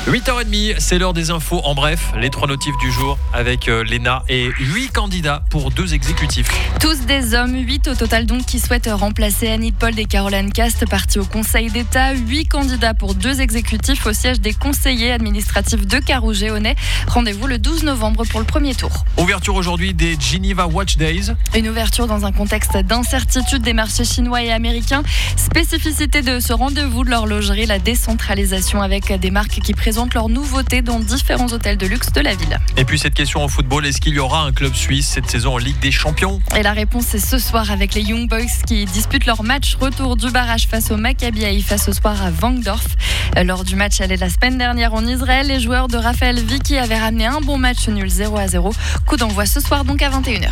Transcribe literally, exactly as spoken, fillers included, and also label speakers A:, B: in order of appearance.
A: huit heures trente, c'est l'heure des infos. En bref, les trois notifs du jour avec euh, Léna et huit candidats pour deux exécutifs.
B: Tous des hommes, huit au total donc, qui souhaitent remplacer Annie Pold et Caroline Cast, partis au Conseil d'État. huit candidats pour deux exécutifs au siège des conseillers administratifs de Carouget-Honnay. Rendez-vous le douze novembre pour le premier tour.
A: Ouverture aujourd'hui des Geneva Watch Days.
B: Une ouverture dans un contexte d'incertitude des marchés chinois et américains. Spécificité de ce rendez-vous de l'horlogerie, la décentralisation avec des marques qui présentent leurs nouveautés dans différents hôtels de luxe de la ville.
A: Et puis cette question en football, est-ce qu'il y aura un club suisse cette saison en Ligue des Champions ?
B: Et la réponse est ce soir avec les Young Boys qui disputent leur match retour du barrage face au Maccabi Haïfa ce soir à Wangdorf. Lors du match aller la semaine dernière en Israël, les joueurs de Raphaël Vicky avaient ramené un bon match nul zéro à zéro. Coup d'envoi ce soir donc à vingt et une heures.